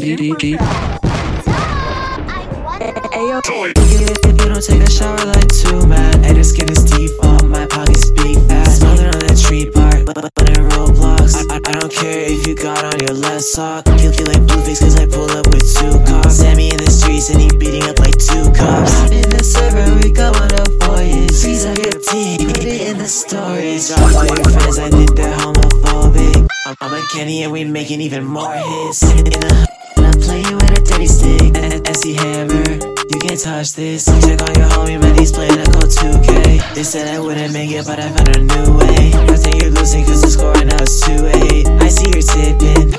If you don't take a shower like 2 man, and your skin is deep, all my pockets speak fast. Smoking on that tree bark, but in Roblox. I don't care if you got on your left sock. He'll feel like Blueface cause I pull up with 2 cocks. Sammy in the streets and he beating up like 2 cops. In the server we going up for you. Please have your team, put it in the stories. Drop all your friends, I think they're homophobic. I'm a Kenny and we making even more hits. And I'm playing with a dirty stick, SC Hammer. You can't touch this. Check on your homie, man, he's playing Echo 2K. They said I wouldn't make it, but I found a new way. I think you're losing cause the score now is 2-8. I see you're tipping.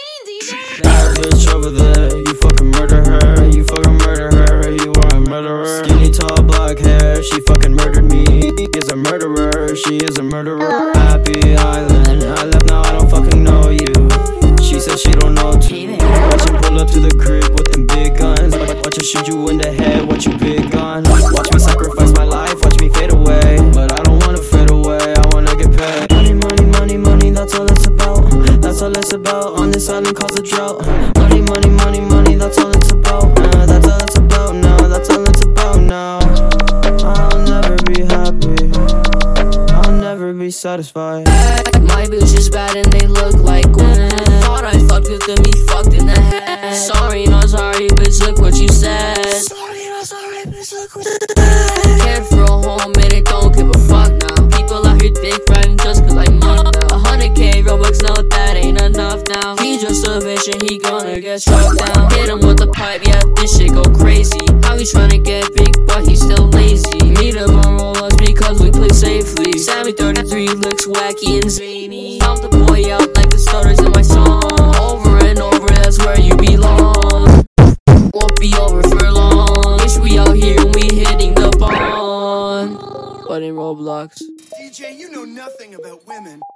That bitch over there, you fucking murder her. You fucking murder her, you are a murderer. Skinny, tall, black hair, she fucking murdered me. Is a murderer, she is a murderer. Happy Island, I left, now I don't fucking know you. She said she don't know too. Watch him pull up to the crib with them big guns. Watch her shoot you in the head, watch you big gun. Watch me sacrifice my life, watch me fade away. But I don't wanna fade away, I wanna get paid. Money, money, money, money, that's all it's about. That's all it's about, on this island caused a drought. Money, money, money, money, that's all it's about. That's all it's about now, that's all it's about now. I'll never be happy, I'll never be satisfied. My bitch is bad and they look like women. Thought I fucked with them, he fucked in the head. Sorry, not sorry, bitch, look what you said. Sorry, not sorry, bitch, look what you said. Cared for a whole minute, don't give a fuck now. People out here dick riding just cause I know now. 100K Robux, no, that ain't enough now. He just a bitch and he gonna get struck down. Hit him with the pipe, yeah, this shit go crazy. How he tryna get big, but he's still lazy. Meet up on Roblox because we play safely. Sammy 33 looks wacky and zany. Count the boy out like the stutters in my song. Over and over, that's where you belong. Won't be over for long. Bitch, we out here and we hitting the bond. But in Roblox. DJ, you know nothing about women.